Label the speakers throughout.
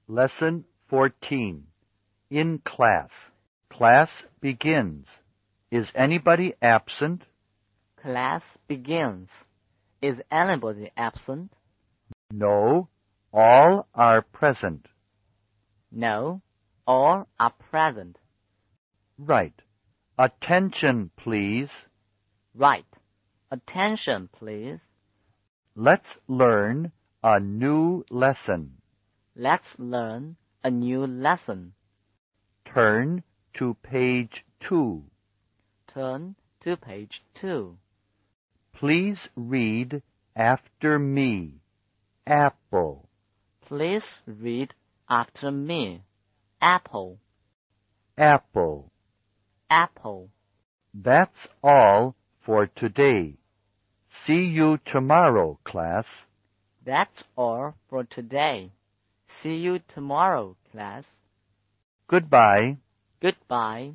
Speaker 1: Lesson 14. In class. Class begins. Is anybody absent?
Speaker 2: Class begins. Is anybody absent?
Speaker 1: No, all are present.
Speaker 2: No, all are present.
Speaker 1: Right. Attention, please.
Speaker 2: Right. Attention, please.
Speaker 1: Let's learn a new lesson.
Speaker 2: Let's learn a new lesson.
Speaker 1: Turn to page 2.
Speaker 2: Turn to page 2.
Speaker 1: Please read after me. Apple.
Speaker 2: Please read after me. Apple.
Speaker 1: Apple.
Speaker 2: Apple.
Speaker 1: That's all for today. See you tomorrow, class.
Speaker 2: That's all for today. See you tomorrow, class.
Speaker 1: Goodbye.
Speaker 2: Goodbye.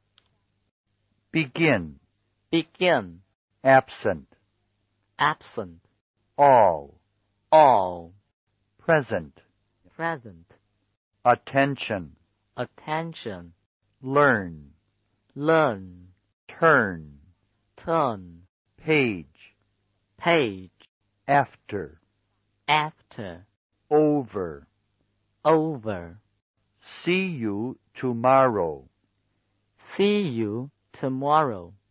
Speaker 1: Begin.
Speaker 2: Begin.
Speaker 1: Absent.
Speaker 2: Absent.
Speaker 1: All.
Speaker 2: All.
Speaker 1: Present.
Speaker 2: Present.
Speaker 1: Attention.
Speaker 2: Attention.
Speaker 1: Learn.
Speaker 2: Learn.
Speaker 1: Turn.
Speaker 2: Turn.
Speaker 1: Page.
Speaker 2: Page.
Speaker 1: After.
Speaker 2: After.
Speaker 1: Over.
Speaker 2: Over.
Speaker 1: See you tomorrow.
Speaker 2: See you tomorrow.